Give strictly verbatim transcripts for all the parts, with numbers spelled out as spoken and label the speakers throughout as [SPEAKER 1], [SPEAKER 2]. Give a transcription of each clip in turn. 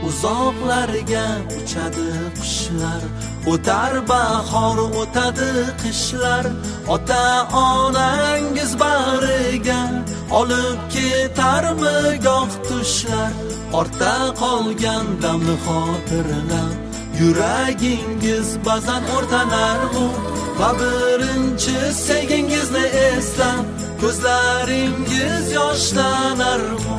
[SPEAKER 1] uzoqlarga uchadi qushlar, o'tar bahor o'tadi qishlar, ota onangiz bag'riga olib ketarmi goh tushlar, ortda qolgan damni xotirlab yuragingiz ba'zan o'rtanar u, va birinchi sevgingizni eslab ko'zlaringiz yoshlanar u.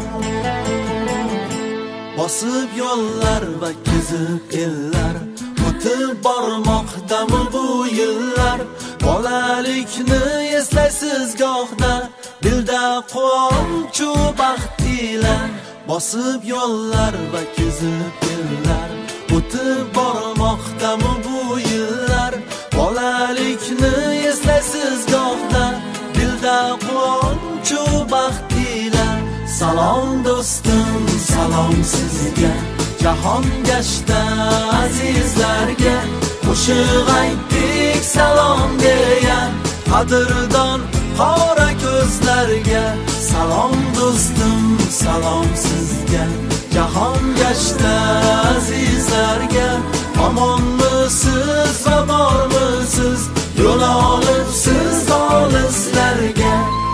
[SPEAKER 1] Bosib yo'llar va kezib ellar, o'tib bormoqdami bu yillar, bolalikni eslaysiz gohda, dilda quvonchu baxt ila. Bosib yo'llar va kezib ellar, o'tib bormoqdami bu yillar, bolalikni eslaysiz gohda, dilda quvonchu baxt ila. Salom do'stim, salom sizga, jahon gashta azizlarga, qo'shiq aytdik salom deya, qadrdon qora ko'zlarga. Salom do'stim, salom sizga, jahon gashta azizlarga, omonmisiz va bormisiz, yo'l olibsiz olislarga.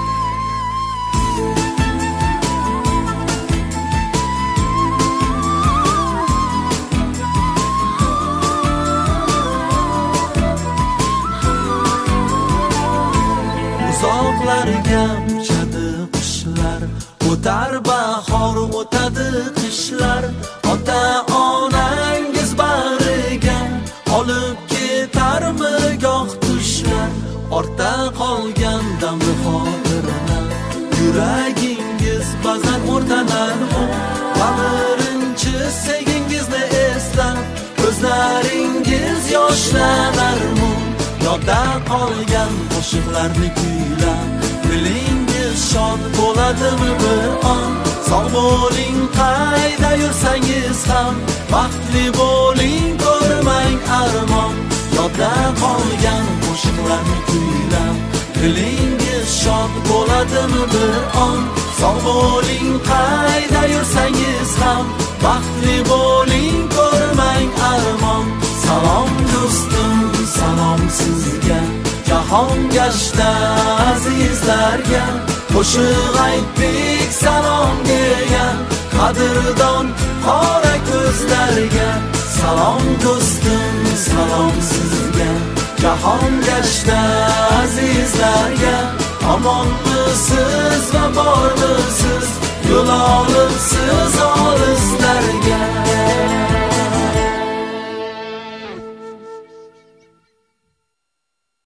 [SPEAKER 1] Uzoqlarga uchadi qushlar, o'tar bahor o'tadi qishlar, ota onangiz bag'riga olib ketarmi goh tushlar, ortda qolgan damni xotirlab yuragingiz ba'zan o'rtanar u, va birinchi sevgingizni eslab ko'zlaringiz yoshlanar u. Yodda qolgan qo'shiqlarni kuylab dilingiz shod bo'ladimi bir on, sog' bo'ling qayda yursangiz ham, baxtli bo'ling ko'rmang armon. Yodda qolgan qo'shiqlarni kuylab dilingiz shod bo'ladimi bir on, sog' bo'ling qayda yursangiz ham, baxtli bo'ling ko'rmang armon. Salom do'stim, salom sizga, jahon gashta azizlarga, qo'shiq aytdik salom deya, qadrdon qora ko'zlarga. Salom do'stim, salom sizga, jahon gashta azizlarga, omonmisiz va bormisiz, yo'l olibsiz